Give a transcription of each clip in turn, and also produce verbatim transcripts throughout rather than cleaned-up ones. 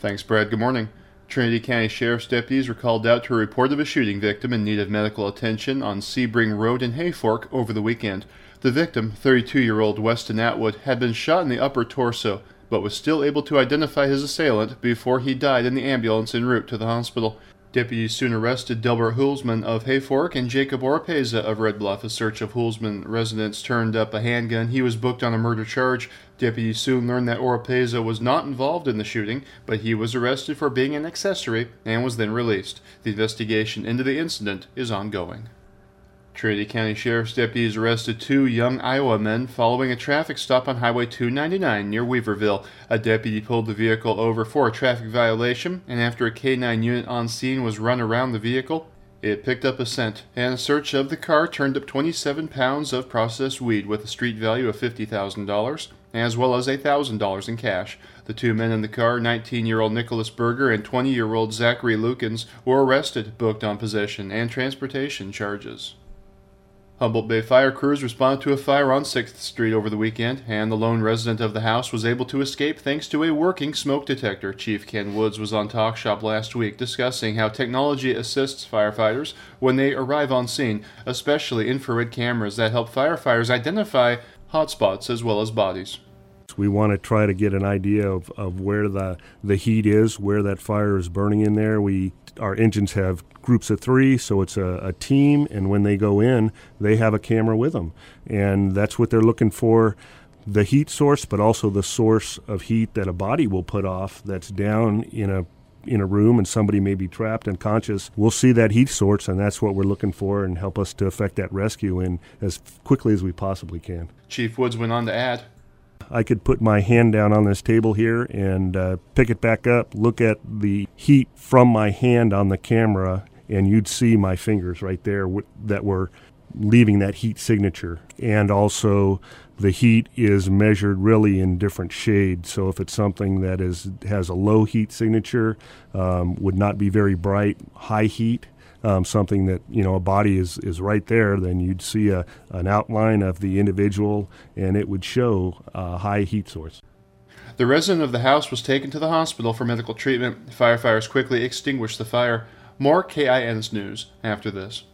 Thanks, Brad. Good morning. Trinity County Sheriff's deputies were called out to a report of a shooting victim in need of medical attention on Sebring Road in Hayfork over the weekend. The victim, thirty-two-year-old Weston Atwood, had been shot in the upper torso, but was still able to identify his assailant before he died in the ambulance en route to the hospital. Deputies soon arrested Delbert Hulsman of Hayfork and Jacob Oropeza of Red Bluff. A search of Hulsman residents turned up a handgun. He was booked on a murder charge. Deputies soon learned that Oropeza was not involved in the shooting, but he was arrested for being an accessory and was then released. The investigation into the incident is ongoing. Trinity County Sheriff's deputies arrested two young Iowa men following a traffic stop on Highway two ninety-nine near Weaverville. A deputy pulled the vehicle over for a traffic violation, and after a K nine unit on scene was run around the vehicle, it picked up a scent, and a search of the car turned up twenty-seven pounds of processed weed with a street value of fifty thousand dollars, as well as one thousand dollars in cash. The two men in the car, nineteen-year-old Nicholas Berger and twenty-year-old Zachary Lukens, were arrested, booked on possession and transportation charges. Humboldt Bay fire crews responded to a fire on sixth Street over the weekend, and the lone resident of the house was able to escape thanks to a working smoke detector. Chief Ken Woods was on Talk Shop last week discussing how technology assists firefighters when they arrive on scene, especially infrared cameras that help firefighters identify hotspots as well as bodies. We want to try to get an idea of, of where the, the heat is, where that fire is burning in there. We Our engines have groups of three, so it's a, a team, and when they go in, they have a camera with them. And that's what they're looking for, the heat source, but also the source of heat that a body will put off that's down in a in a room and somebody may be trapped unconscious. We'll see that heat source, and that's what we're looking for, and help us to effect that rescue in as quickly as we possibly can. Chief Woods went on to add, I could put my hand down on this table here and uh, pick it back up, look at the heat from my hand on the camera, and you'd see my fingers right there w- that were leaving that heat signature. And also the heat is measured really in different shades. So if it's something that is has a low heat signature, um, would not be very bright, high heat, Um, something that, you know, a body is, is right there, then you'd see a, an outline of the individual, and it would show a high heat source. The resident of the house was taken to the hospital for medical treatment. Firefighters quickly extinguished the fire. More K I N's news after this.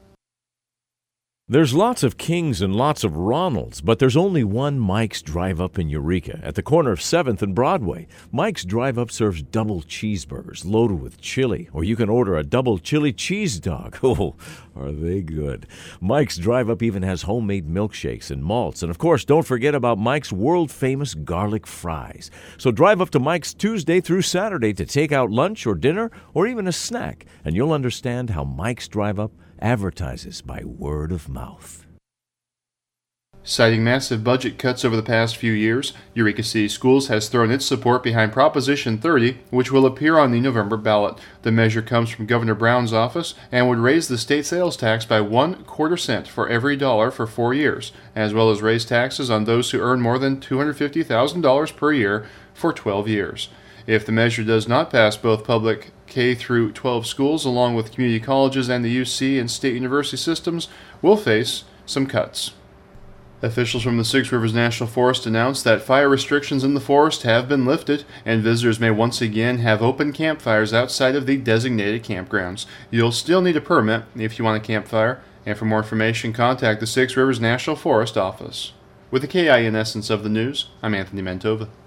There's lots of Kings and lots of Ronalds, but there's only one Mike's Drive Up in Eureka at the corner of seventh and Broadway. Mike's Drive Up serves double cheeseburgers loaded with chili, or you can order a double chili cheese dog. Oh, are they good. Mike's Drive Up even has homemade milkshakes and malts. And of course, don't forget about Mike's world-famous garlic fries. So drive up to Mike's Tuesday through Saturday to take out lunch or dinner or even a snack, and you'll understand how Mike's Drive Up advertises by word of mouth. Citing massive budget cuts over the past few years, Eureka City Schools has thrown its support behind Proposition thirty, which will appear on the November ballot. The measure comes from Governor Brown's office and would raise the state sales tax by one quarter cent for every dollar for four years, as well as raise taxes on those who earn more than two hundred fifty thousand dollars per year for twelve years. If the measure does not pass, both public K through twelve schools, along with community colleges and the U C and state university systems, will face some cuts. Officials from the Six Rivers National Forest announced that fire restrictions in the forest have been lifted, and visitors may once again have open campfires outside of the designated campgrounds. You'll still need a permit if you want a campfire, and for more information, contact the Six Rivers National Forest office. With the K I N essence of the news, I'm Anthony Mantova.